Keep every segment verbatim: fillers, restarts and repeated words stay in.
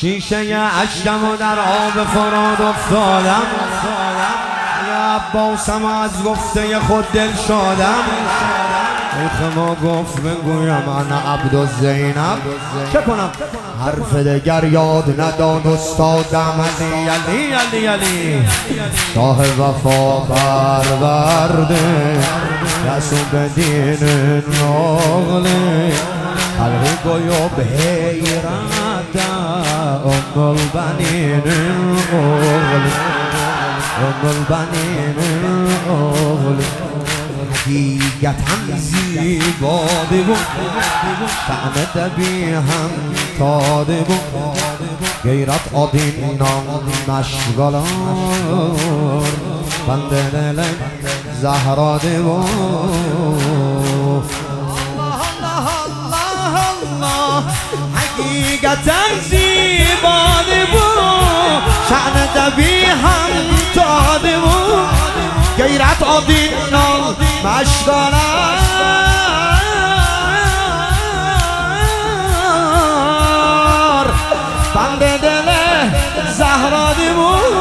شیشه اشکم و در آب فراد افتادم، یا عباسم از گفته خود دل شادم. شیخ ما گفت بگویم انا عبدالزینب، چه کنم؟ حرف دگر یاد نداد استادم. علی علی علی علی شاه وفا پرورده، رسول دین ناغلی قلبی گویا به حیرت ام البنین اغلی، ام البنین اغلی. حقیقتاً زیباده بود، شأن دبی هم تاده بود، غیرت آدین نام مشغلار بنده دل زهراده بود. الله الله الله حقیقتاً زیباده بود، شأن دبی هم تاده بود، غیرت آدین نام مشغلار بنده دل زهراده بود.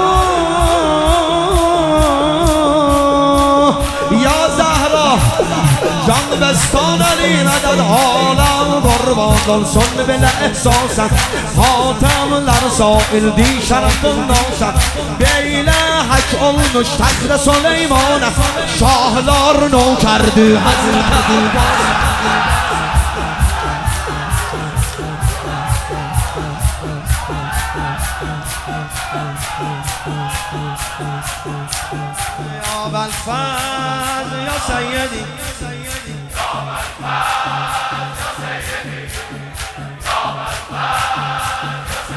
یا زهرا جان بستان علی مدد عالم قربان سن بلا احساسا حاتم لرسائل دی شرف ناسا بیله حک olmuş تخت سلیمان şahlar nökerdi Hazreti. Ya Belfaz ya Seyyidi, ya Belfaz ya Seyyidi, ya Belfaz ya